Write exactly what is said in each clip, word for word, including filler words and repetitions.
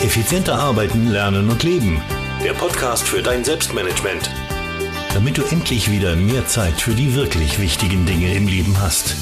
Effizienter arbeiten, lernen und leben. Der Podcast für dein Selbstmanagement. Damit du endlich wieder mehr Zeit für die wirklich wichtigen Dinge im Leben hast.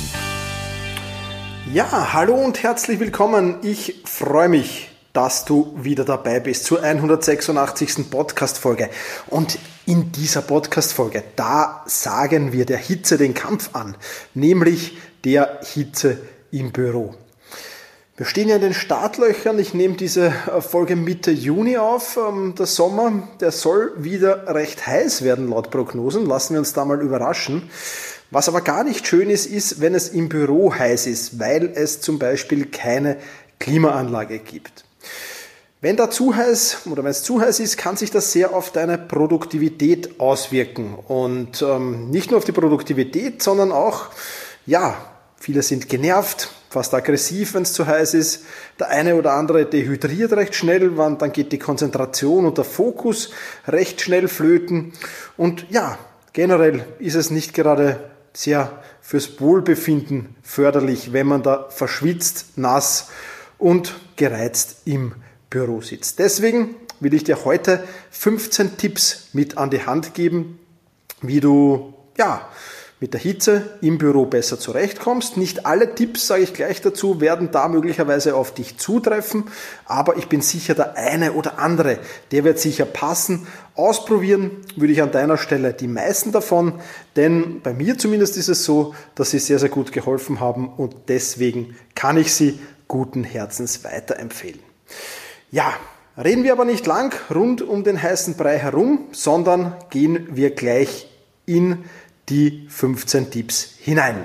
Ja, hallo und herzlich willkommen. Ich freue mich, dass du wieder dabei bist zur hundertsechsundachtzigsten Podcast-Folge. Und in dieser Podcast-Folge, da sagen wir der Hitze den Kampf an, nämlich der Hitze im Büro. Wir stehen ja in den Startlöchern. Ich nehme diese Folge Mitte Juni auf. Der Sommer, der soll wieder recht heiß werden laut Prognosen. Lassen wir uns da mal überraschen. Was aber gar nicht schön ist, ist, wenn es im Büro heiß ist, weil es zum Beispiel keine Klimaanlage gibt. Wenn da zu heiß oder wenn es zu heiß ist, kann sich das sehr auf deine Produktivität auswirken. Und ähm, nicht nur auf die Produktivität, sondern auch, ja, viele sind genervt, fast aggressiv, wenn es zu heiß ist. Der eine oder andere dehydriert recht schnell, dann geht die Konzentration und der Fokus recht schnell flöten. Und ja, generell ist es nicht gerade sehr fürs Wohlbefinden förderlich, wenn man da verschwitzt, nass und gereizt im Büro sitzt. Deswegen will ich dir heute fünfzehn Tipps mit an die Hand geben, wie du ja mit der Hitze im Büro besser zurechtkommst. Nicht alle Tipps, sage ich gleich dazu, werden da möglicherweise auf dich zutreffen, aber ich bin sicher, der eine oder andere, der wird sicher passen. Ausprobieren würde ich an deiner Stelle die meisten davon, denn bei mir zumindest ist es so, dass sie sehr, sehr gut geholfen haben und deswegen kann ich sie guten Herzens weiterempfehlen. Ja, reden wir aber nicht lang rund um den heißen Brei herum, sondern gehen wir gleich in die fünfzehn Tipps hinein.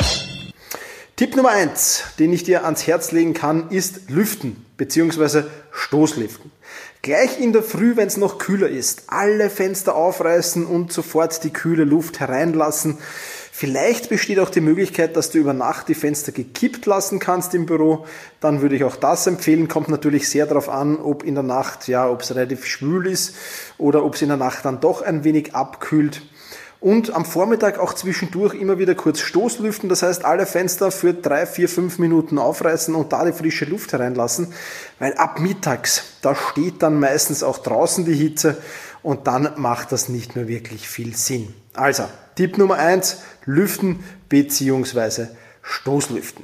Tipp Nummer eins, den ich dir ans Herz legen kann, ist Lüften bzw. Stoßlüften. Gleich in der Früh, wenn es noch kühler ist, alle Fenster aufreißen und sofort die kühle Luft hereinlassen. Vielleicht besteht auch die Möglichkeit, dass du über Nacht die Fenster gekippt lassen kannst im Büro. Dann würde ich auch das empfehlen. Kommt natürlich sehr darauf an, ob in der Nacht, ja, ob es relativ schwül ist oder ob es in der Nacht dann doch ein wenig abkühlt. Und am Vormittag auch zwischendurch immer wieder kurz Stoßlüften, das heißt alle Fenster für drei, vier, fünf Minuten aufreißen und da die frische Luft hereinlassen, weil ab mittags, da steht dann meistens auch draußen die Hitze und dann macht das nicht mehr wirklich viel Sinn. Also, Tipp Nummer eins, Lüften bzw. Stoßlüften.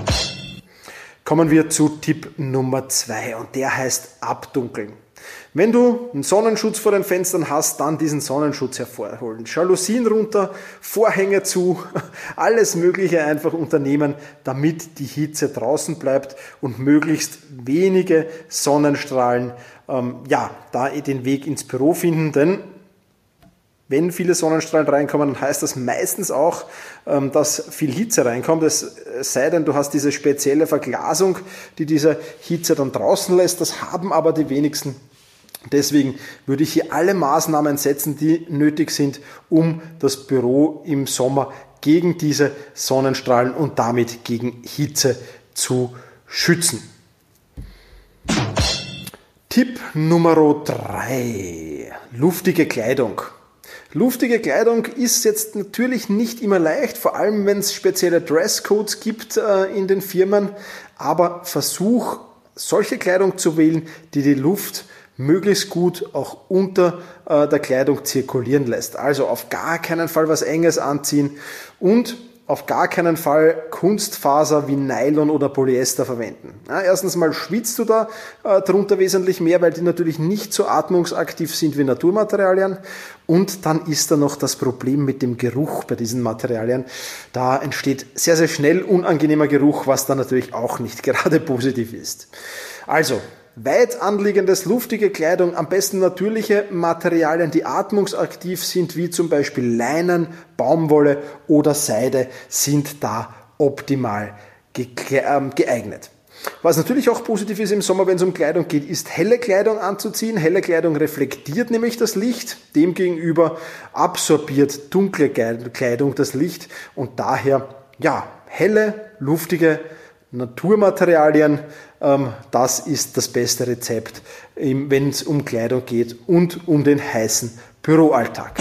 Kommen wir zu Tipp Nummer zwei und der heißt Abdunkeln. Wenn du einen Sonnenschutz vor den Fenstern hast, dann diesen Sonnenschutz hervorholen. Jalousien runter, Vorhänge zu, alles Mögliche einfach unternehmen, damit die Hitze draußen bleibt und möglichst wenige Sonnenstrahlen ähm, ja, da den Weg ins Büro finden. Denn wenn viele Sonnenstrahlen reinkommen, dann heißt das meistens auch, ähm, dass viel Hitze reinkommt. Es sei denn, du hast diese spezielle Verglasung, die diese Hitze dann draußen lässt. Das haben aber die wenigsten. Deswegen würde ich hier alle Maßnahmen setzen, die nötig sind, um das Büro im Sommer gegen diese Sonnenstrahlen und damit gegen Hitze zu schützen. Tipp Nummer drei. Luftige Kleidung. Luftige Kleidung ist jetzt natürlich nicht immer leicht, vor allem wenn es spezielle Dresscodes gibt äh, in den Firmen, aber versuch solche Kleidung zu wählen, die die Luft möglichst gut auch unter äh, der Kleidung zirkulieren lässt. Also auf gar keinen Fall was Enges anziehen und auf gar keinen Fall Kunstfaser wie Nylon oder Polyester verwenden. Ja, erstens mal schwitzt du da äh, drunter wesentlich mehr, weil die natürlich nicht so atmungsaktiv sind wie Naturmaterialien. Und dann ist da noch das Problem mit dem Geruch bei diesen Materialien. Da entsteht sehr, sehr schnell unangenehmer Geruch, was dann natürlich auch nicht gerade positiv ist. Also, weit anliegendes, luftige Kleidung, am besten natürliche Materialien, die atmungsaktiv sind, wie zum Beispiel Leinen, Baumwolle oder Seide, sind da optimal geeignet. Was natürlich auch positiv ist im Sommer, wenn es um Kleidung geht, ist helle Kleidung anzuziehen. Helle Kleidung reflektiert nämlich das Licht, demgegenüber absorbiert dunkle Kleidung das Licht und daher, ja, helle, luftige Naturmaterialien, ähm, das ist das beste Rezept, wenn es um Kleidung geht und um den heißen Büroalltag.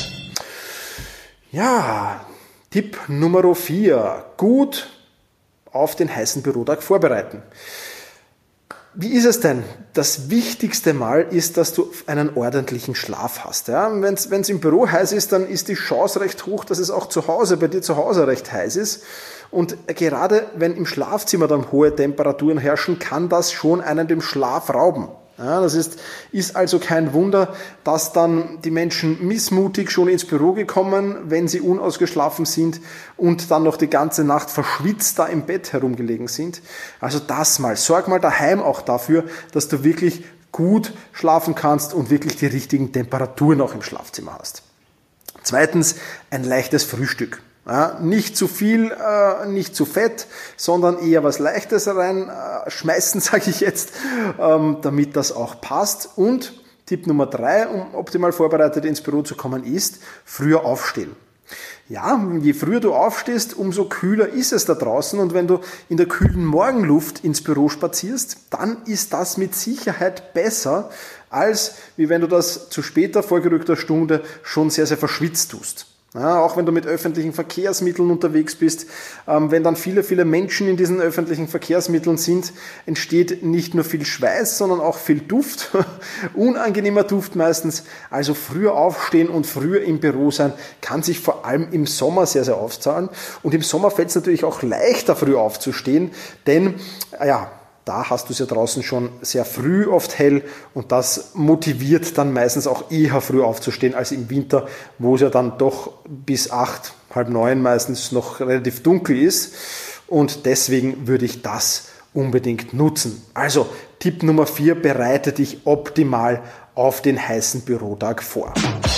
Ja, Tipp Nummer vier. Gut auf den heißen Bürotag vorbereiten. Wie ist es denn? Das wichtigste Mal ist, dass du einen ordentlichen Schlaf hast. Ja? Wenn es im Büro heiß ist, dann ist die Chance recht hoch, dass es auch zu Hause, bei dir zu Hause recht heiß ist. Und gerade wenn im Schlafzimmer dann hohe Temperaturen herrschen, kann das schon einen dem Schlaf rauben. Ja, das ist, ist also kein Wunder, dass dann die Menschen missmutig schon ins Büro gekommen, wenn sie unausgeschlafen sind und dann noch die ganze Nacht verschwitzt da im Bett herumgelegen sind. Also das mal. Sorg mal daheim auch dafür, dass du wirklich gut schlafen kannst und wirklich die richtigen Temperaturen auch im Schlafzimmer hast. Zweitens, ein leichtes Frühstück. Ja, nicht zu viel, äh, nicht zu fett, sondern eher was Leichtes reinschmeißen, äh, sage ich jetzt, ähm, damit das auch passt. Und Tipp Nummer drei, um optimal vorbereitet ins Büro zu kommen, ist früher aufstehen. Ja, je früher du aufstehst, umso kühler ist es da draußen. Und wenn du in der kühlen Morgenluft ins Büro spazierst, dann ist das mit Sicherheit besser, als wie wenn du das zu später vorgerückter Stunde schon sehr, sehr verschwitzt tust. Ja, auch wenn du mit öffentlichen Verkehrsmitteln unterwegs bist, ähm, wenn dann viele, viele Menschen in diesen öffentlichen Verkehrsmitteln sind, entsteht nicht nur viel Schweiß, sondern auch viel Duft, unangenehmer Duft meistens. Also früher aufstehen und früher im Büro sein, kann sich vor allem im Sommer sehr, sehr auszahlen. Und im Sommer fällt es natürlich auch leichter, früh aufzustehen, denn ja, da hast du es ja draußen schon sehr früh oft hell und das motiviert dann meistens auch eher früh aufzustehen als im Winter, wo es ja dann doch bis acht, halb neun meistens noch relativ dunkel ist und deswegen würde ich das unbedingt nutzen. Also Tipp Nummer vier, bereite dich optimal auf den heißen Bürotag vor.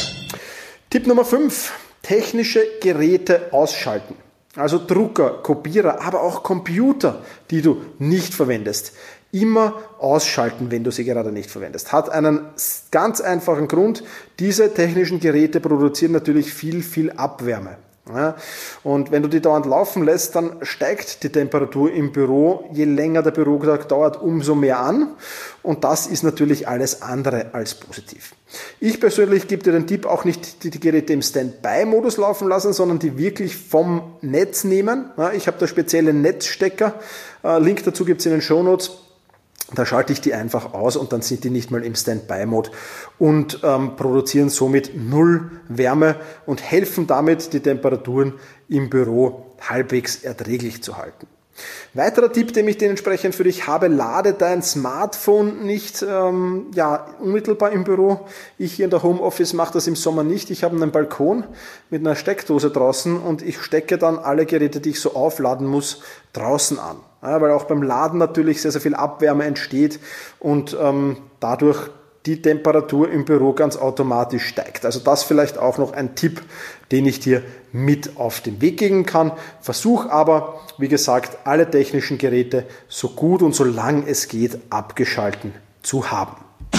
Tipp Nummer fünf, technische Geräte ausschalten. Also Drucker, Kopierer, aber auch Computer, die du nicht verwendest. Immer ausschalten, wenn du sie gerade nicht verwendest. Hat einen ganz einfachen Grund. Diese technischen Geräte produzieren natürlich viel, viel Abwärme. Ja, und wenn du die dauernd laufen lässt, dann steigt die Temperatur im Büro. Je länger der Bürotag dauert, umso mehr an. Und das ist natürlich alles andere als positiv. Ich persönlich gebe dir den Tipp, auch nicht die, die Geräte im Standby-Modus laufen lassen, sondern die wirklich vom Netz nehmen. Ja, ich habe da spezielle Netzstecker. Äh, Link dazu gibt es in den Shownotes. Da schalte ich die einfach aus und dann sind die nicht mal im Standby-Mode und ähm, produzieren somit null Wärme und helfen damit, die Temperaturen im Büro halbwegs erträglich zu halten. Weiterer Tipp, den ich dementsprechend für dich habe, lade dein Smartphone nicht ähm, ja, unmittelbar im Büro. Ich hier in der Homeoffice mache das im Sommer nicht. Ich habe einen Balkon mit einer Steckdose draußen und ich stecke dann alle Geräte, die ich so aufladen muss, draußen an. Ja, weil auch beim Laden natürlich sehr, sehr viel Abwärme entsteht und ähm, dadurch die Temperatur im Büro ganz automatisch steigt. Also das vielleicht auch noch ein Tipp, den ich dir mit auf den Weg geben kann. Versuch aber, wie gesagt, alle technischen Geräte so gut und so lang es geht abgeschalten zu haben.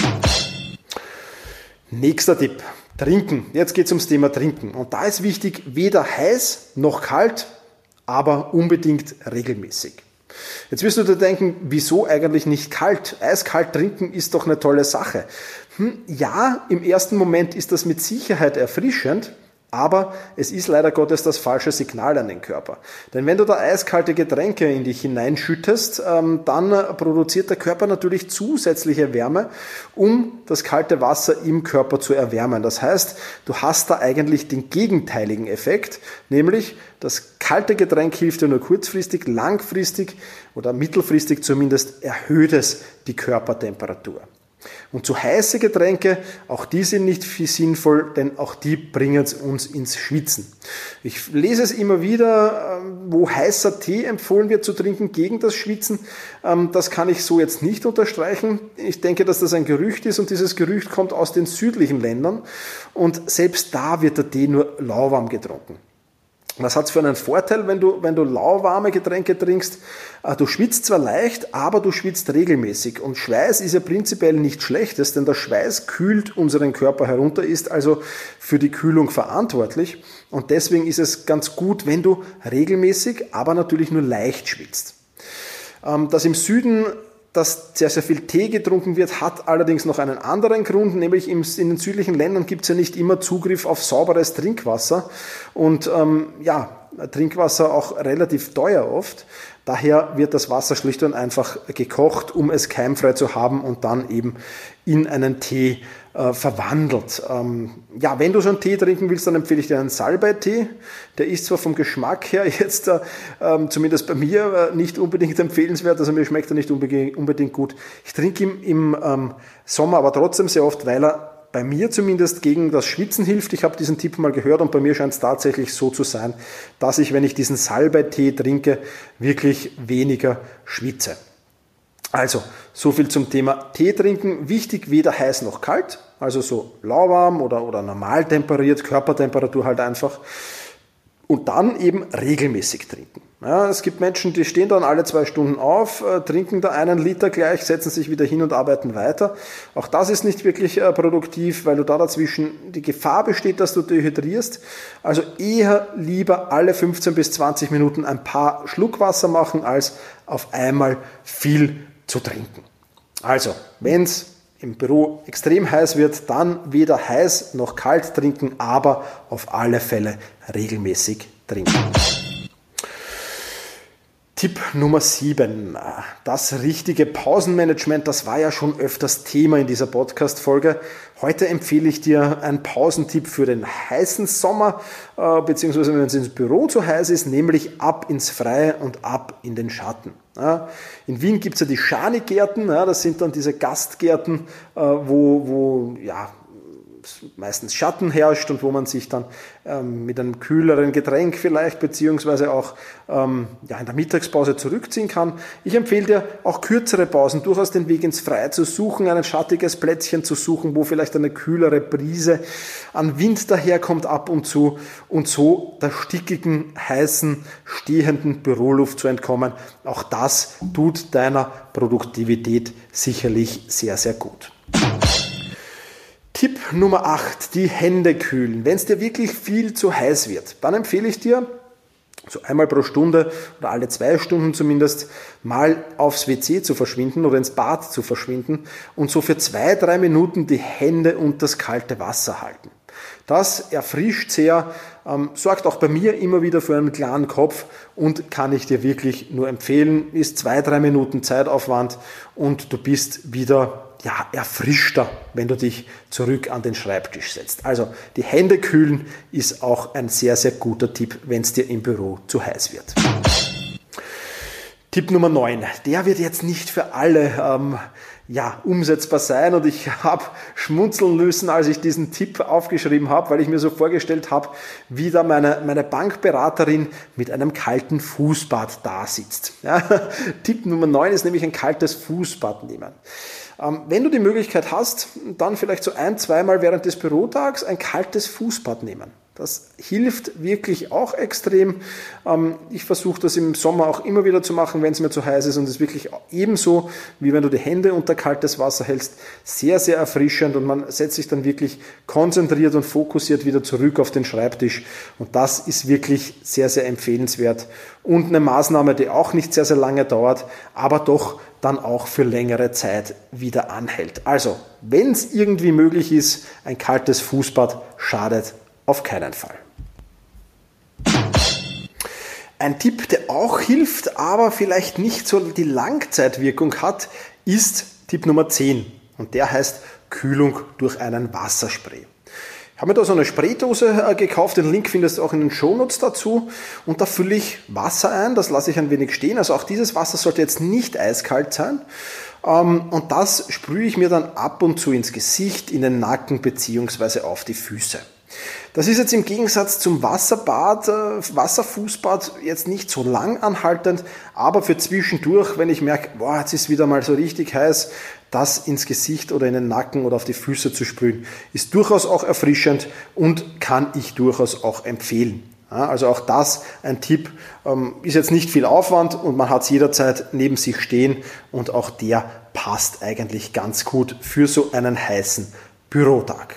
Nächster Tipp, Trinken. Jetzt geht es ums Thema Trinken. Und da ist wichtig, weder heiß noch kalt, aber unbedingt regelmäßig. Jetzt wirst du dir denken, wieso eigentlich nicht kalt? Eiskalt trinken ist doch eine tolle Sache. Hm, ja, im ersten Moment ist das mit Sicherheit erfrischend, aber es ist leider Gottes das falsche Signal an den Körper. Denn wenn du da eiskalte Getränke in dich hineinschüttest, ähm, dann produziert der Körper natürlich zusätzliche Wärme, um das kalte Wasser im Körper zu erwärmen. Das heißt, du hast da eigentlich den gegenteiligen Effekt, nämlich das kalte Getränk hilft dir nur kurzfristig, langfristig oder mittelfristig zumindest erhöht es die Körpertemperatur. Und zu heiße Getränke, auch die sind nicht viel sinnvoll, denn auch die bringen uns ins Schwitzen. Ich lese es immer wieder, wo heißer Tee empfohlen wird zu trinken gegen das Schwitzen. Das kann ich so jetzt nicht unterstreichen. Ich denke, dass das ein Gerücht ist und dieses Gerücht kommt aus den südlichen Ländern und selbst da wird der Tee nur lauwarm getrunken. Was hat es für einen Vorteil, wenn du, wenn du lauwarme Getränke trinkst? Du schwitzt zwar leicht, aber du schwitzt regelmäßig. Und Schweiß ist ja prinzipiell nichts Schlechtes, denn der Schweiß kühlt unseren Körper herunter, ist also für die Kühlung verantwortlich. Und deswegen ist es ganz gut, wenn du regelmäßig, aber natürlich nur leicht schwitzt. Dass im Süden dass sehr, sehr viel Tee getrunken wird, hat allerdings noch einen anderen Grund, nämlich in den südlichen Ländern gibt es ja nicht immer Zugriff auf sauberes Trinkwasser und ähm, ja, Trinkwasser auch relativ teuer oft. Daher wird das Wasser schlicht und einfach gekocht, um es keimfrei zu haben und dann eben in einen Tee äh, verwandelt. Ähm, ja, wenn du so einen Tee trinken willst, dann empfehle ich dir einen Salbei-Tee. Der ist zwar vom Geschmack her jetzt äh, zumindest bei mir äh, nicht unbedingt empfehlenswert, also mir schmeckt er nicht unbedingt, unbedingt gut. Ich trinke ihn im ähm, Sommer aber trotzdem sehr oft, weil er bei mir zumindest gegen das Schwitzen hilft. Ich habe diesen Tipp mal gehört und bei mir scheint es tatsächlich so zu sein, dass ich, wenn ich diesen Salbei-Tee trinke, wirklich weniger schwitze. Also, so viel zum Thema Tee trinken. Wichtig, weder heiß noch kalt, also so lauwarm oder, oder normal temperiert, Körpertemperatur halt einfach. Und dann eben regelmäßig trinken. Ja, es gibt Menschen, die stehen dann alle zwei Stunden auf, äh, trinken da einen Liter gleich, setzen sich wieder hin und arbeiten weiter. Auch das ist nicht wirklich äh, produktiv, weil du da dazwischen die Gefahr besteht, dass du dehydrierst. Also eher lieber alle fünfzehn bis zwanzig Minuten ein paar Schluck Wasser machen, als auf einmal viel zu trinken. Also, wenn es im Büro extrem heiß wird, dann weder heiß noch kalt trinken, aber auf alle Fälle regelmäßig trinken. Tipp Nummer sieben, das richtige Pausenmanagement, das war ja schon öfters Thema in dieser Podcast-Folge. Heute empfehle ich dir einen Pausentipp für den heißen Sommer, beziehungsweise wenn es ins Büro zu heiß ist, nämlich ab ins Freie und ab in den Schatten. In Wien gibt es ja die Schanigärten, das sind dann diese Gastgärten, wo, wo ja, meistens Schatten herrscht und wo man sich dann ähm, mit einem kühleren Getränk vielleicht beziehungsweise auch ähm, ja, in der Mittagspause zurückziehen kann. Ich empfehle dir auch kürzere Pausen, durchaus den Weg ins Freie zu suchen, ein schattiges Plätzchen zu suchen, wo vielleicht eine kühlere Brise an Wind daherkommt ab und zu und so der stickigen, heißen, stehenden Büroluft zu entkommen. Auch das tut deiner Produktivität sicherlich sehr, sehr gut. Tipp Nummer acht, die Hände kühlen. Wenn es dir wirklich viel zu heiß wird, dann empfehle ich dir, so einmal pro Stunde oder alle zwei Stunden zumindest, mal aufs W C zu verschwinden oder ins Bad zu verschwinden und so für zwei, drei Minuten die Hände unter das kalte Wasser halten. Das erfrischt sehr, ähm, sorgt auch bei mir immer wieder für einen klaren Kopf und kann ich dir wirklich nur empfehlen, ist zwei, drei Minuten Zeitaufwand und du bist wieder ja, erfrischter, wenn du dich zurück an den Schreibtisch setzt. Also die Hände kühlen ist auch ein sehr, sehr guter Tipp, wenn es dir im Büro zu heiß wird. Tipp Nummer neun, der wird jetzt nicht für alle ähm, ja, umsetzbar sein und ich habe schmunzeln müssen, als ich diesen Tipp aufgeschrieben habe, weil ich mir so vorgestellt habe, wie da meine, meine Bankberaterin mit einem kalten Fußbad da sitzt. Ja, Tipp Nummer neun ist nämlich ein kaltes Fußbad nehmen. Wenn du die Möglichkeit hast, dann vielleicht so ein-, zweimal während des Bürotags ein kaltes Fußbad nehmen. Das hilft wirklich auch extrem. Ich versuche das im Sommer auch immer wieder zu machen, wenn es mir zu heiß ist und es ist wirklich ebenso, wie wenn du die Hände unter kaltes Wasser hältst, sehr, sehr erfrischend und man setzt sich dann wirklich konzentriert und fokussiert wieder zurück auf den Schreibtisch und das ist wirklich sehr, sehr empfehlenswert und eine Maßnahme, die auch nicht sehr, sehr lange dauert, aber doch dann auch für längere Zeit wieder anhält. Also, wenn es irgendwie möglich ist, ein kaltes Fußbad schadet auf keinen Fall. Ein Tipp, der auch hilft, aber vielleicht nicht so die Langzeitwirkung hat, ist Tipp Nummer zehn. Und der heißt Kühlung durch einen Wasserspray. Ich habe mir da so eine Spraydose gekauft, den Link findest du auch in den Shownotes dazu. Und da fülle ich Wasser ein, das lasse ich ein wenig stehen. Also auch dieses Wasser sollte jetzt nicht eiskalt sein. Und das sprühe ich mir dann ab und zu ins Gesicht, in den Nacken bzw. auf die Füße. Das ist jetzt im Gegensatz zum Wasserbad, Wasserfußbad jetzt nicht so lang anhaltend, aber für zwischendurch, wenn ich merke, boah, jetzt ist wieder mal so richtig heiß, das ins Gesicht oder in den Nacken oder auf die Füße zu sprühen, ist durchaus auch erfrischend und kann ich durchaus auch empfehlen. Also auch das ein Tipp, ist jetzt nicht viel Aufwand und man hat es jederzeit neben sich stehen und auch der passt eigentlich ganz gut für so einen heißen Bürotag.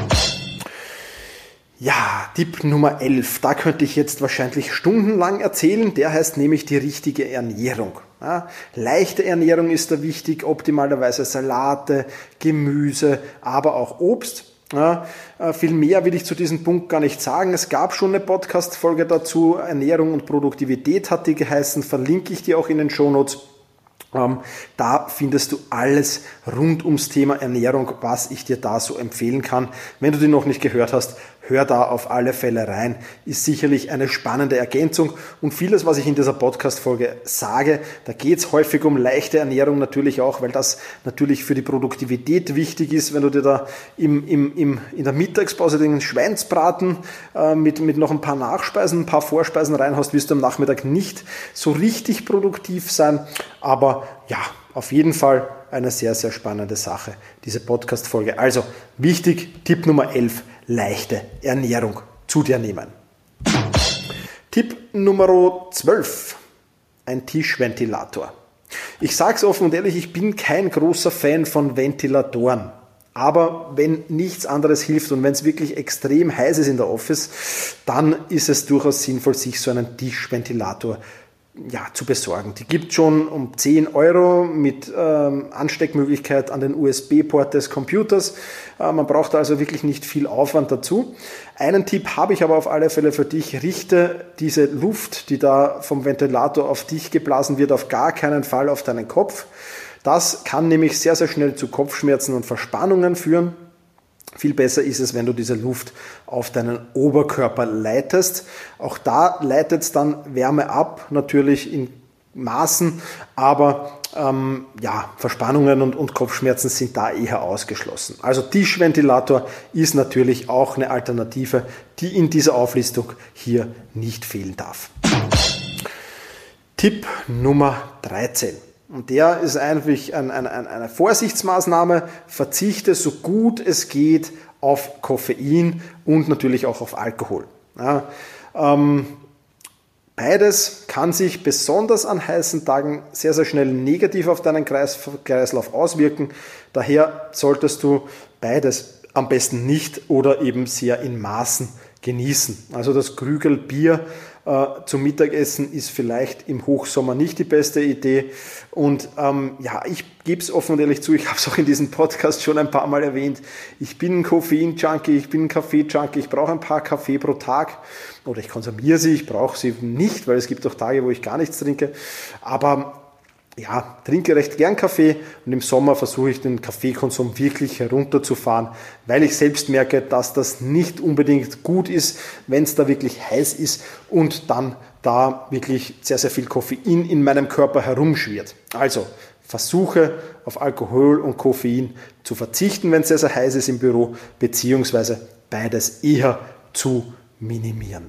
Ja, Tipp Nummer elf, da könnte ich jetzt wahrscheinlich stundenlang erzählen, der heißt nämlich die richtige Ernährung. Ja, leichte Ernährung ist da wichtig, optimalerweise Salate, Gemüse, aber auch Obst. Ja, äh, viel mehr will ich zu diesem Punkt gar nicht sagen. Es gab schon eine Podcast-Folge dazu, Ernährung und Produktivität hat die geheißen, verlinke ich dir auch in den Shownotes. Ähm, da findest du alles rund ums Thema Ernährung, was ich dir da so empfehlen kann. Wenn du die noch nicht gehört hast, hör da auf alle Fälle rein. Ist sicherlich eine spannende Ergänzung und vieles, was ich in dieser Podcast-Folge sage, da geht es häufig um leichte Ernährung natürlich auch, weil das natürlich für die Produktivität wichtig ist, wenn du dir da im, im, im, in der Mittagspause den Schweinsbraten äh, mit, mit noch ein paar Nachspeisen, ein paar Vorspeisen reinhaust, wirst du am Nachmittag nicht so richtig produktiv sein, aber ja, auf jeden Fall eine sehr, sehr spannende Sache, diese Podcast-Folge. Also wichtig, Tipp Nummer elf, leichte Ernährung zu dir nehmen. Tipp Nummer zwölf, ein Tischventilator. Ich sage es offen und ehrlich, ich bin kein großer Fan von Ventilatoren. Aber wenn nichts anderes hilft und wenn es wirklich extrem heiß ist in der Office, dann ist es durchaus sinnvoll, sich so einen Tischventilator ja, zu besorgen. Die gibt es schon um zehn Euro mit ähm, Ansteckmöglichkeit an den U S B-Port des Computers. Äh, man braucht also wirklich nicht viel Aufwand dazu. Einen Tipp habe ich aber auf alle Fälle für dich. Richte diese Luft, die da vom Ventilator auf dich geblasen wird, auf gar keinen Fall auf deinen Kopf. Das kann nämlich sehr, sehr schnell zu Kopfschmerzen und Verspannungen führen. Viel besser ist es, wenn du diese Luft auf deinen Oberkörper leitest. Auch da leitet es dann Wärme ab, natürlich in Maßen, aber ähm, ja, Verspannungen und, und Kopfschmerzen sind da eher ausgeschlossen. Also Tischventilator ist natürlich auch eine Alternative, die in dieser Auflistung hier nicht fehlen darf. Tipp Nummer dreizehn. Und der ist eigentlich ein, ein, eine Vorsichtsmaßnahme. Verzichte so gut es geht auf Koffein und natürlich auch auf Alkohol. Ja, ähm, beides kann sich besonders an heißen Tagen sehr, sehr schnell negativ auf deinen Kreis, Kreislauf auswirken. Daher solltest du beides am besten nicht oder eben sehr in Maßen genießen. Also das Krügel Bier äh, zum Mittagessen ist vielleicht im Hochsommer nicht die beste Idee. Und ähm, ja, ich gebe es offen und ehrlich zu, ich habe es auch in diesem Podcast schon ein paar Mal erwähnt. Ich bin ein Koffein-Junkie, ich bin ein Kaffee-Junkie, ich brauche ein paar Kaffee pro Tag. Oder ich konsumiere sie, ich brauche sie nicht, weil es gibt auch Tage, wo ich gar nichts trinke. Aber ja, trinke recht gern Kaffee und im Sommer versuche ich den Kaffeekonsum wirklich herunterzufahren, weil ich selbst merke, dass das nicht unbedingt gut ist, wenn es da wirklich heiß ist und dann da wirklich sehr, sehr viel Koffein in meinem Körper herumschwirrt. Also versuche auf Alkohol und Koffein zu verzichten, wenn es sehr, sehr heiß ist im Büro, beziehungsweise beides eher zu minimieren.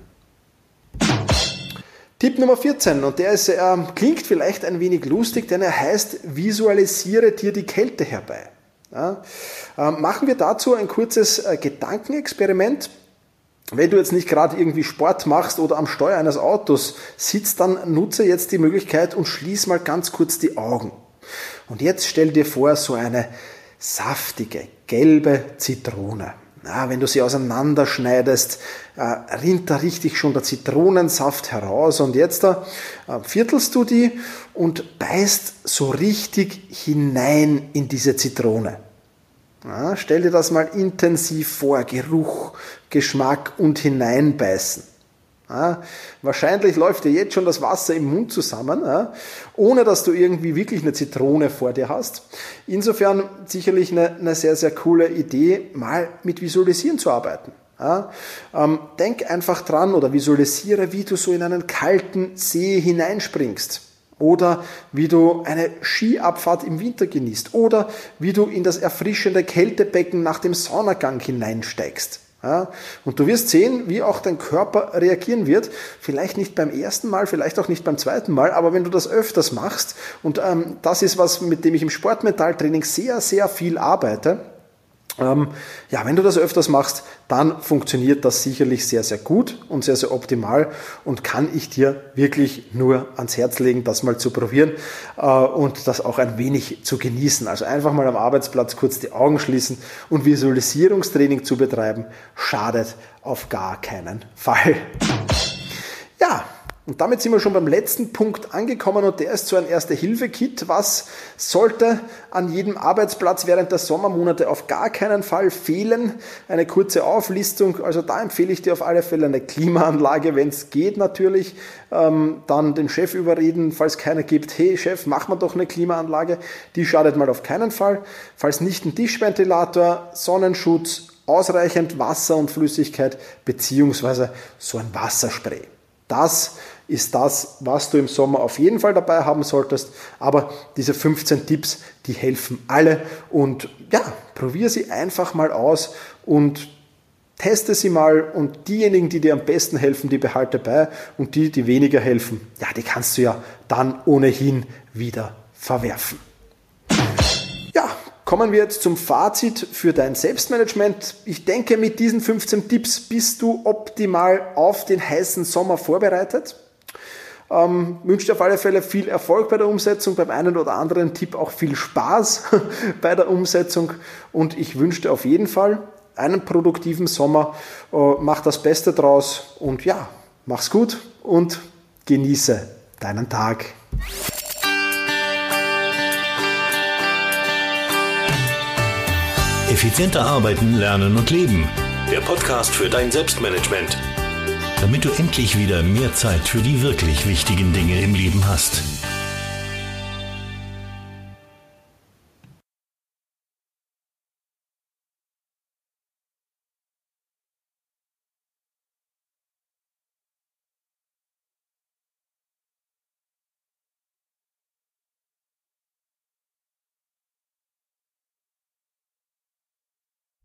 Tipp Nummer vierzehn, und der ist, äh, klingt vielleicht ein wenig lustig, denn er heißt, visualisiere dir die Kälte herbei. Ja, äh, machen wir dazu ein kurzes äh, Gedankenexperiment. Wenn du jetzt nicht gerade irgendwie Sport machst oder am Steuer eines Autos sitzt, dann nutze jetzt die Möglichkeit und schließ mal ganz kurz die Augen. Und jetzt stell dir vor, so eine saftige, gelbe Zitrone. Ja, wenn du sie auseinanderschneidest, äh, rinnt da richtig schon der Zitronensaft heraus und jetzt da äh, viertelst du die und beißt so richtig hinein in diese Zitrone. Ja, stell dir das mal intensiv vor, Geruch, Geschmack und hineinbeißen. Ja, wahrscheinlich läuft dir jetzt schon das Wasser im Mund zusammen, ja, ohne dass du irgendwie wirklich eine Zitrone vor dir hast. Insofern sicherlich eine, eine sehr, sehr coole Idee, mal mit Visualisieren zu arbeiten. Ja, ähm, denk einfach dran oder visualisiere, wie du so in einen kalten See hineinspringst. Oder wie du eine Skiabfahrt im Winter genießt. Oder wie du in das erfrischende Kältebecken nach dem Saunagang hineinsteigst. Ja, und du wirst sehen, wie auch dein Körper reagieren wird. Vielleicht nicht beim ersten Mal, vielleicht auch nicht beim zweiten Mal, aber wenn du das öfters machst, und ähm, das ist was, mit dem ich im Sportmentaltraining sehr, sehr viel arbeite, ähm, ja, wenn du das öfters machst, dann funktioniert das sicherlich sehr, sehr gut und sehr, sehr optimal und kann ich dir wirklich nur ans Herz legen, das mal zu probieren äh, und das auch ein wenig zu genießen. Also einfach mal am Arbeitsplatz kurz die Augen schließen und Visualisierungstraining zu betreiben, schadet auf gar keinen Fall. Ja, Und damit sind wir schon beim letzten Punkt angekommen und der ist so ein Erste-Hilfe-Kit. Was sollte an jedem Arbeitsplatz während der Sommermonate auf gar keinen Fall fehlen? Eine kurze Auflistung, also da empfehle ich dir auf alle Fälle eine Klimaanlage, wenn es geht natürlich. Ähm, dann den Chef überreden, falls keiner gibt, hey Chef, mach mal doch eine Klimaanlage. Die schadet mal auf keinen Fall. Falls nicht ein Tischventilator, Sonnenschutz, ausreichend Wasser und Flüssigkeit beziehungsweise so ein Wasserspray. Das ist das, was du im Sommer auf jeden Fall dabei haben solltest. Aber diese fünfzehn Tipps, die helfen alle. Und ja, probier sie einfach mal aus und teste sie mal. Und diejenigen, die dir am besten helfen, die behalte bei. Und die, die weniger helfen, ja, die kannst du ja dann ohnehin wieder verwerfen. Ja, kommen wir jetzt zum Fazit für dein Selbstmanagement. Ich denke, mit diesen fünfzehn Tipps bist du optimal auf den heißen Sommer vorbereitet. Ähm, wünsche dir auf alle Fälle viel Erfolg bei der Umsetzung, beim einen oder anderen Tipp auch viel Spaß bei der Umsetzung und ich wünsche dir auf jeden Fall einen produktiven Sommer. Äh, mach das Beste draus und ja, mach's gut und genieße deinen Tag. Effizienter arbeiten, lernen und leben. Der Podcast für dein Selbstmanagement. Damit du endlich wieder mehr Zeit für die wirklich wichtigen Dinge im Leben hast.